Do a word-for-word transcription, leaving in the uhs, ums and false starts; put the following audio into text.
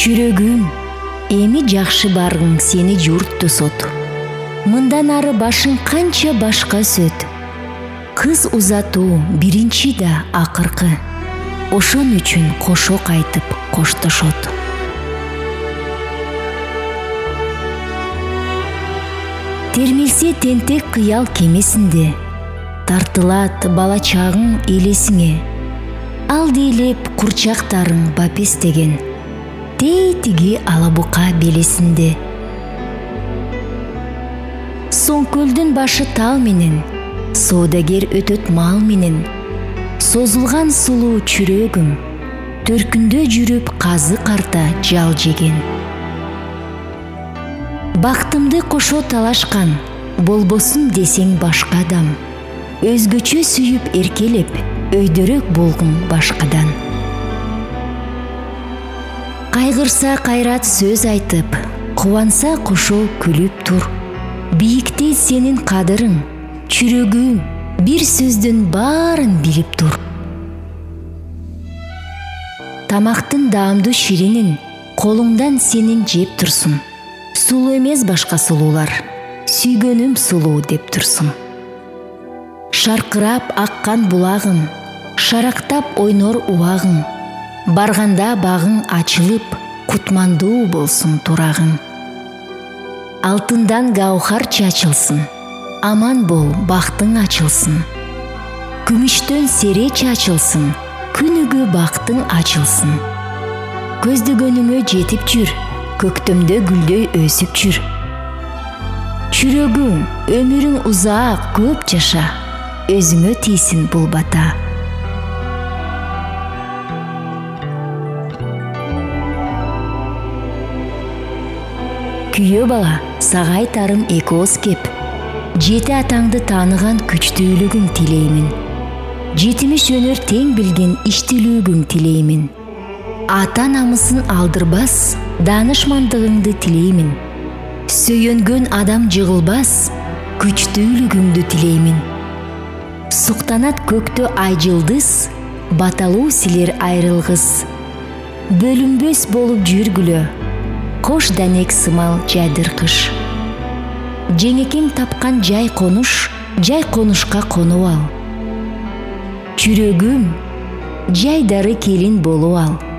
Чүрөгүм, эми жакшы баргың сени журт тосот. Мындан ары башың канча башка сөт. Кыз узатуу биринчи да акыркы. Ошон үчүн кошо кайтып коштошот. Термилсе тентек кыял кемесинде, тартылат бала чагың элесиңе. Ал дейлеп курчактарың бапестеген, тейтиги алабука белесинде. Соң көлдүн башы тал менен, соодагер өтөт мал менен. Созулган сулуу чүрөгүм, төркүндө жүрүп казы карта жал жеген. Бактымды кошо талашкан, болбосун десең башка адам. Өзгөчө сүйүп эркелеп, өйдөрөк болгун башкадан. Кайгырса кайрат сөз айтып, кубанса кошо күлүп тур. Бийикте сенин кадырың, чүрөгүм, бир сөздүн баарын билип тур. Тамактын даамдуу ширинин колуңдан сенин жеп турсун. Сулуу эмес башка сулуулар, сүйгөнүм сулуу деп турсун. Шаркырап аккан булагым, шарактап ойнор убагың. Барганда багың ачылып, кутмандуу болсун турагың. Алтындан гаухар чачылсын, аман бол, бактың ачылсын. Күмүштөн сере чачылсын, күнүгө бактың ачылсын. Көздөгөнүңө жетип жүр, көктөмдө гүлдөй өсүп жүр. Чүрөгүм, өмүрүң узаак, көп жаша, өзүңө тийсин бул бата. Күйөө бала, сага айтарым эки ооз кеп. Жети атаңды тааныган күчтүүлүгүң тилеймин. Жетимиш өнөр тең билген иштилүүгүң тилеймин. Ата намысын алдырбас, данышмандыгыңды тилеймин. Сөйөнгөн адам жыгылбас, күчтүүлүгүңдү тилеймин. Суктанат көктө ай жылдыз, баталуу силер айрылгыс. Бөлүнбөс болуп жүргүлө, кош данек сымал жайдыр кыш. Жеңекең тапкан жай конуш, жай конушка конуп ал. Чүрөгүм, жайдары келин болуп ал.